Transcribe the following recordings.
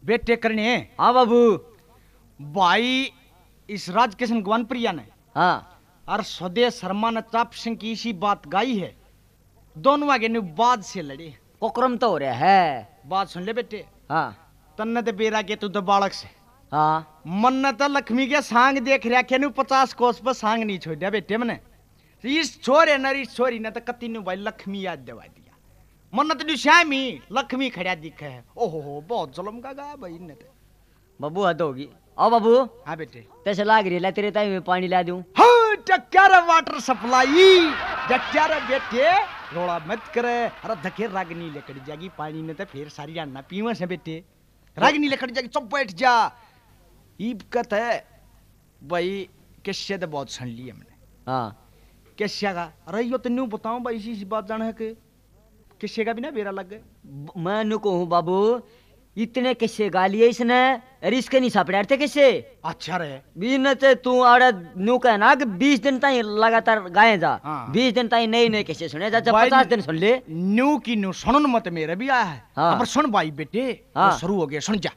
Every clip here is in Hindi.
बेटे करने। हाँ बाबू। भाई इस राज किशन गवन प्रिया ने हाँ और स्वदेश शर्मा ने चाप सिंह की इसी बात गाई है। दोनों आगे ने बाद से लड़े। कोकरम तो हो रहा है। बात सुन ले बेटे। हाँ तन्ने ते बेरा के तू तो बालक से हाँ मन ने तो लक्ष्मी के सांग देख रहा के 50 कोस पर सांग नहीं छोड़ दिया बेटे मने। इस छोरे न इस छोरी ने तो कति नु भाई लक्ष्मी याद दिवा दिया। मन ने तो श्यामी लक्ष्मी खड़ा दिखे है। ओहो बहुत जुल्म का गा भाई ने तो। बाबू हद होगी। आओ बाबू। हाँ बेटे तैसे लाग रही है तेरे ताई में पानी ला दूं। हाँ टक्कर वाटर सप्लाई जट्यार बेटे रोड़ा मत करे। अरे धके रागनी लेकर जागी पानी में तो फिर सारी अन्ना पीवा से बेटे। रागनी लेकर जागी चुप बैठ जा। ईब कत है भाई किस्से तो बहुत सुन ली हमने। हाँ किस्से का अरे यो तेनू बताऊं भाई इसी बात जाना है कि किस्से का भी ना बेरा लग गए। मैं नु कहूँ बाबू इतने किस्से गा लिए इसने अरे इसके नहीं सापड़े थे किस्से। अच्छा रहे बीन ते तू आड़े नु कहना कि 20 दिन ताई लगातार गाए जा। हाँ। 20 दिन ताई नए नए किस्से सुने जा। जब भाई 50 दिन सुन ले। न्यू की न्यू सुनन मत मेरे भी आया है। हाँ। अब सुन भाई बेटे हाँ। शुरू हो गया सुन जा।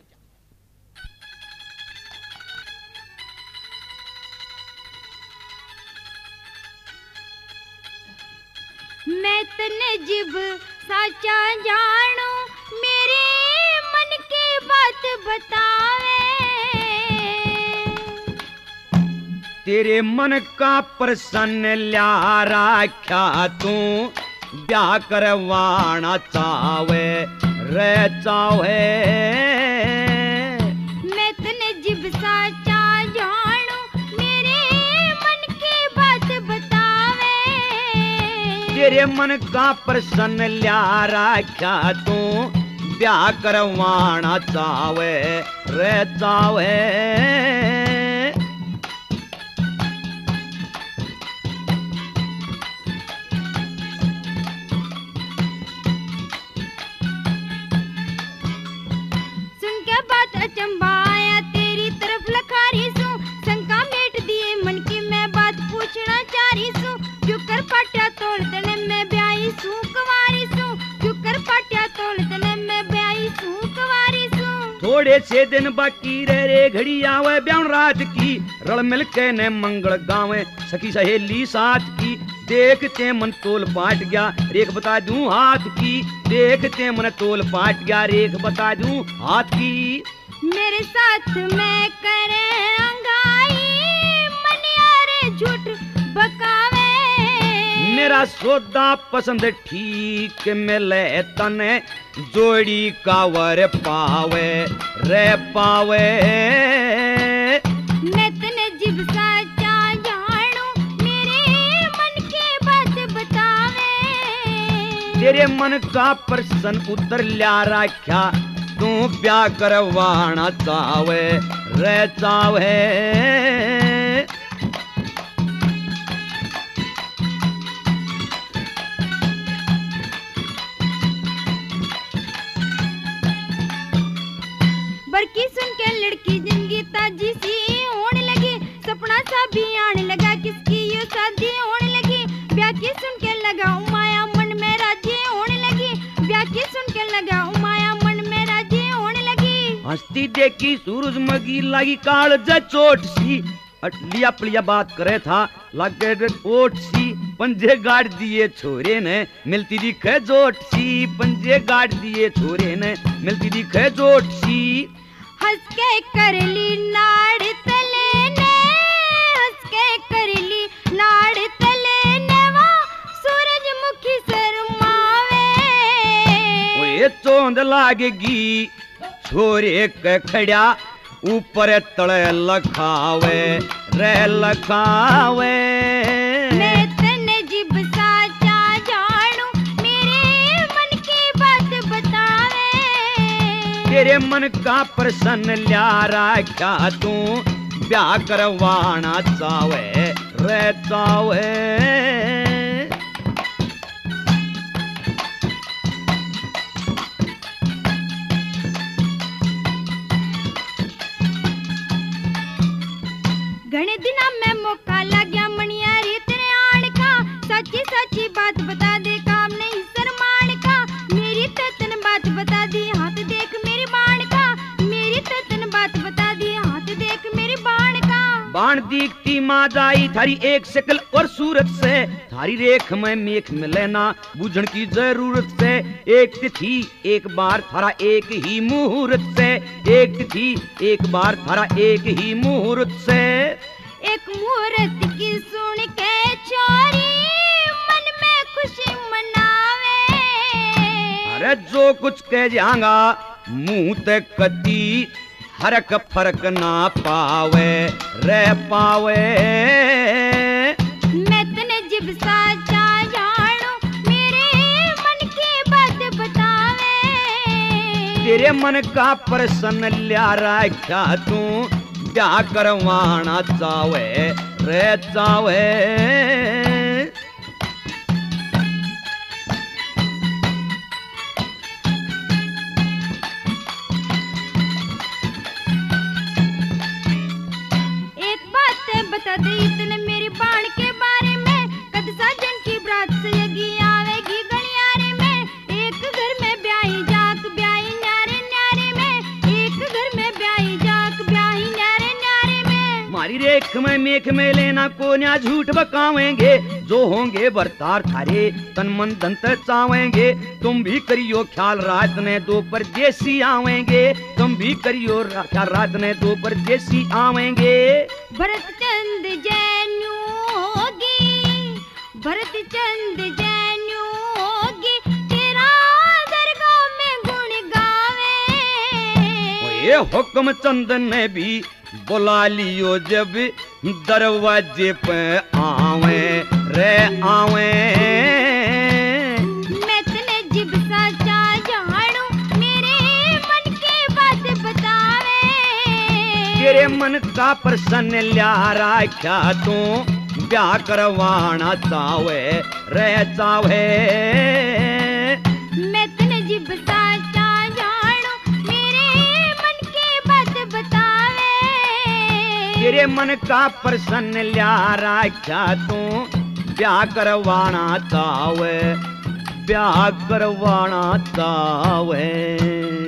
मैं तने जिब साचा जानू मेरे मन की बात बतावे। तेरे मन का प्रसन्न ल्या राख्या तू ब्याह करवाना चावे रे चावे। मैं तने जिब साचा जानू मेरे मन की बात बतावे। तेरे मन का प्रसन्न ल्या राख्या तू ब्याह करवाना चावे रे चावे। सुन के बात अचंबाया तेरी तरफ लखारी सू। शंका मेट दिए मन की मैं बात पूछना चाह रही सू। क्यों कर पाट्या तोड़ तने मैं ब्याई सू कुंवारी सू। क्यों कर पाट्या तोड़ तने मैं ब्याई सू कुंवारी सू। थोड़े से दिन बाकी रह रे घड़ी आवे ब्याह रात की रल मिल के ने मंगल गावे सखी सहेली साथ की। देखते मन तोल पाट गया रेख बता दूं हाथ की। देखते मन तोल पाट गया रेख बता दूं हाथ की। मेरे साथ मैं करे अंगाई मनियारे झूठ बकावे। मेरा सौदा पसंद ठीक मिले तने जोड़ी कावर पावे रे पावे। मैं तने जिब साचा जानू मेरे मन की बात बतावे। तेरे मन का प्रश्न उत्तर ल्या राख्या तू ब्याह करवाना चावे रे चावे। बड़की सुन के लड़की जिंदगी ताजी सी होने लगी। सपना सा भी आने लगा किसकी ये शादी होने लगी। ब्याह की सुन के लगा माया मन में राजी होने लगी। ब्याह की सुन के लगा माया मन में राजी होने लगी। हंसती देखी सूरजमुखी लगी काल ज चोट सी। लिया पलिया बात करे था लगे ओट सी। पंजे गाड़ दिए छोरे ने मिलती दिखे जोट सी। पंजे गाड़ दिए छोरे ने मिलती दिखे जोट सी। हंस के कर ली नाड़ तले ने। हंस के कर ली नाड़ तले ने वो सूरजमुखी शर्मावे। ओए चोंद लागेगी छोरे के खड़ा ऊपर तले लखावे रे लखावे। मैं तने जिब साचा जानू मेरे मन की बात बतावे। तेरे मन का प्रसन्न ल्या राख्या तू ब्याह करवाना चावे रे चावे। घने दिना में मौका लग गया मनिया रे तेरे आड़ का। सच्ची सच्ची बात बता दे काम नहीं शर्माण का। मेरी तो तन बात बता दी हाथ देख मेरी बाण का। बाण दीखती माँ जाई थारी एक शक्ल और सूरत से, थारी रेख में मेख मिले ना बूझण की जरूरत से। एक तिथि एक बार थारा एक ही मुहूर्त से, एक तिथि एक बार थारा एक ही मुहूर्त से। एक मुहूर्त की सुन के छोरी मन में खुशी मनावे। अरे जो कुछ कह जाऊंगा मुंह ते कती हरक फरक ना पावे रे पावे। मैं तने जिब साचा जानो मेरे मन की बात बतावे। तेरे मन का प्रश्न लिया रखा तू क्या करवाना चावे रे चावे। बता दे इतने मेरी बाण के बारे में, कद साजन की बरात सजगी आवेगी गलियारे में। एक घर में ब्याही जाक ब्याही न्यारे न्यारे में, एक घर में ब्याही जाक ब्याही न्यारे न्यारे में। मारी रेख में मेख में लेना को न्या झूठ बकावेंगे, जो होंगे बरतार थारे तन मन धन चावेंगे। तुम भी करियो ख्याल रात ने दो परदेसी आवेंगे, तुम भी करियो ख्याल रात ने दो परदेसी आवेंगे। भरत चंद जैन्यू होगी, भरत चंद जैन्यू होगी, तेरा दरगाह में गुण गावे। ये हुक्म चंद ने भी बुला लियो जब दरवाजे पे आवे रे आवे। मैं तने जिब साचा जानो मेरे मन की बात बतावे। तेरे मन का प्रश्न लिया रखा तू ब्याह करवाना चावे रे चावे। मैं तने जिब साचा जानो मेरे मन की बात बतावे। तेरे मन का प्रश्न लिया रखा तू ब्याह करवाना चावे, ब्याह करवाना चावे।